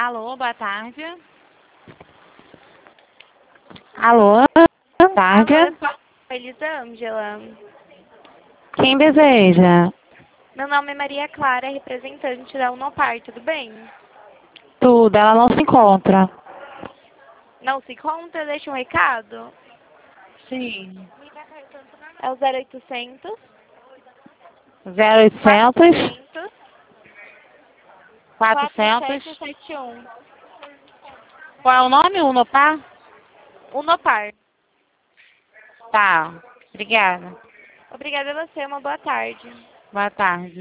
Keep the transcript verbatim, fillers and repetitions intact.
Alô, boa tarde. Alô, boa tarde. Alô, eu sou a Elisângela. Quem deseja? Meu nome é Maria Clara, representante da Unopar, tudo bem? Tudo, ela não se encontra. Não se encontra? Deixa um recado. Sim. É o zero oitocentos, zero oitocentos, quatrocentos, quatro quatrocentos. sete sete um. Qual é o nome? Unopar? Unopar. Tá. Obrigada. Obrigada a você, uma boa tarde. Boa tarde.